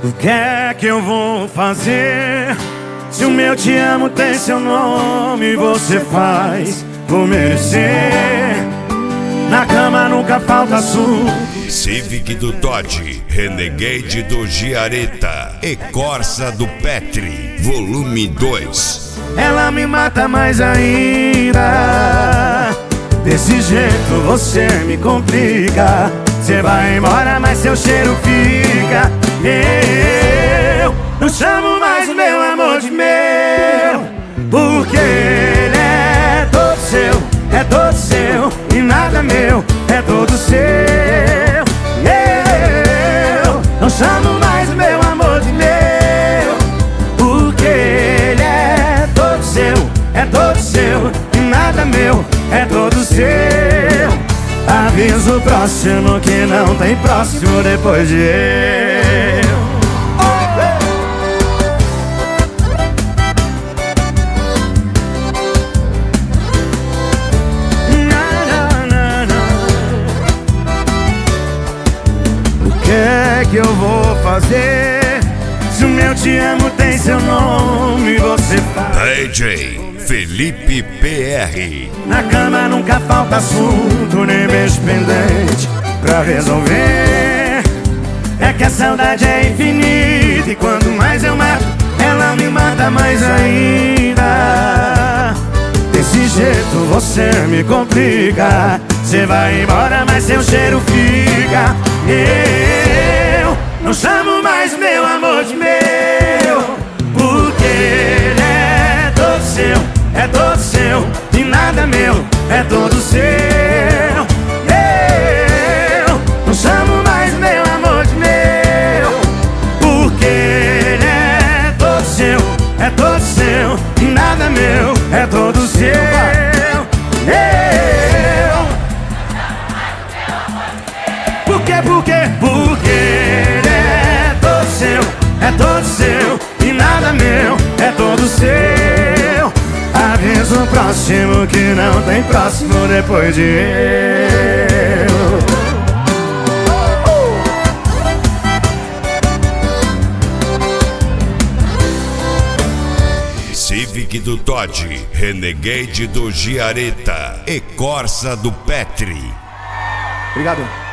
O que é que eu vou fazer? Se o meu te amo tem seu nome, você faz por merecer. Na cama nunca falta assunto. Civic do Todd, Renegade do Giaretta e Corsa do Petri, volume 2. Ela me mata mais ainda. Desse jeito você me complica. Você vai embora, mas seu cheiro fica. Eu não chamo mais o meu amor de meu, porque ele é todo seu, e nada meu, é todo seu. Eu não chamo mais o meu amor de meu, porque ele é todo seu, e nada meu, é todo seu. Aviso próximo que não tem próximo depois de eu. O que é que eu vou fazer? Se o meu te amo tem seu nome, você faz. DJ Felipe PR. Na cama nunca falta assunto, nem beijo pendente pra resolver. É que a saudade é infinita e quanto mais eu mato, ela me mata mais ainda. Desse jeito você me complica. Você vai embora, mas seu cheiro fica. Eu não chamo mais meu amor de meu, porque ele é todo seu, e nada meu, é todo seu. Eu não chamo mais meu amor de meu, porque ele é todo seu, e nada meu, é todo seu. Porque ele é todo seu, e nada meu, é todo seu. Aviso próximo que não tem próximo depois de eu. Civic do Todd, Renegade do Giaretta e Corsa do Petri. Obrigado.